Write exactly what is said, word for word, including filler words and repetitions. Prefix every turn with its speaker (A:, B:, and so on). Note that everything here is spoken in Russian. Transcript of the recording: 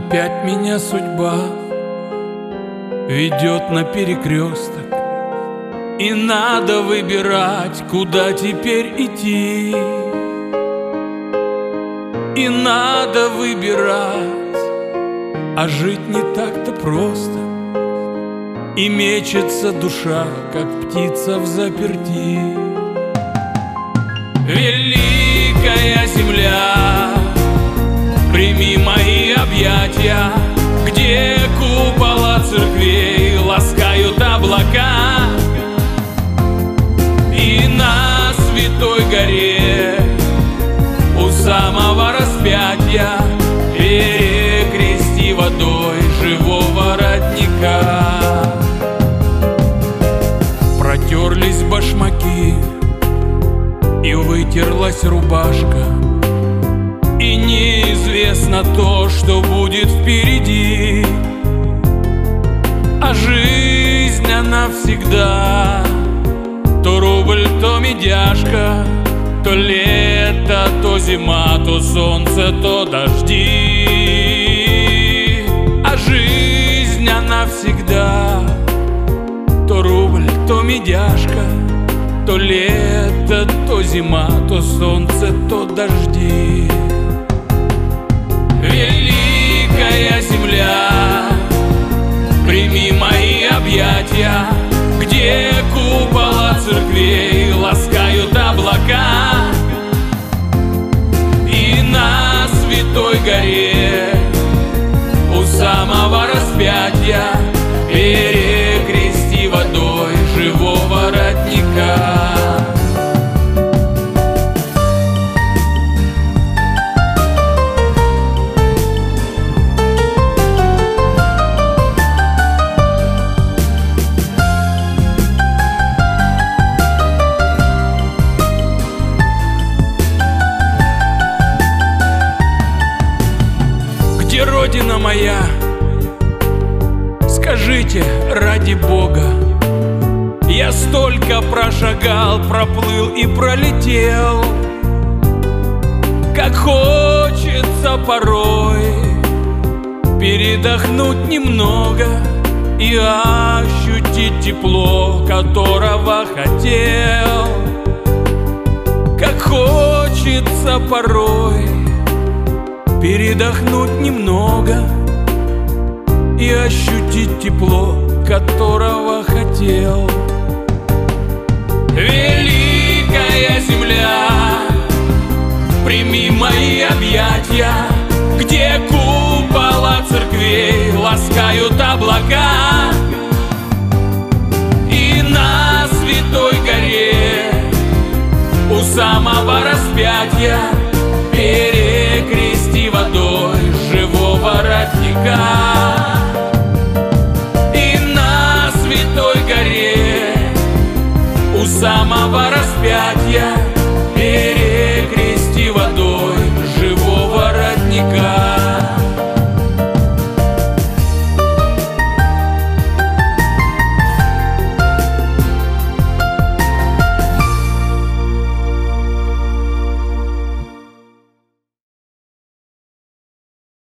A: Опять меня судьба ведет на перекресток, и надо выбирать, куда теперь идти. И надо выбирать, а жить не так-то просто, и мечется душа, как птица взаперти. Великая земля, прими мои объятия, где купола церквей ласкают облака. И на святой горе у самого распятия перекрести водой живого родника. Протерлись башмаки и вытерлась рубашка, и неизвестно то, что будет впереди. А жизнь она всегда то рубль, то медяшка, то лето, то зима, то солнце, то дожди. А жизнь она всегда то рубль, то медяшка, то лето, то зима, то солнце, то дожди. Великая земля, прими мои объятия, где купола церквей ласкают облака. И на святой горе у самого распятия перекрести водой живого родника. Где родина моя? Скажите, ради Бога. Я столько прошагал, проплыл и пролетел, как хочется порой передохнуть немного и ощутить тепло, которого хотел. Как хочется порой передохнуть немного и ощутить тепло, которого хотел. Великая земля, прими мои объятия, где купола церквей ласкают облака. И на святой горе у самого распятия перекрести водой живого родника. И на святой горе у самого распятия перекрести водой живого родника.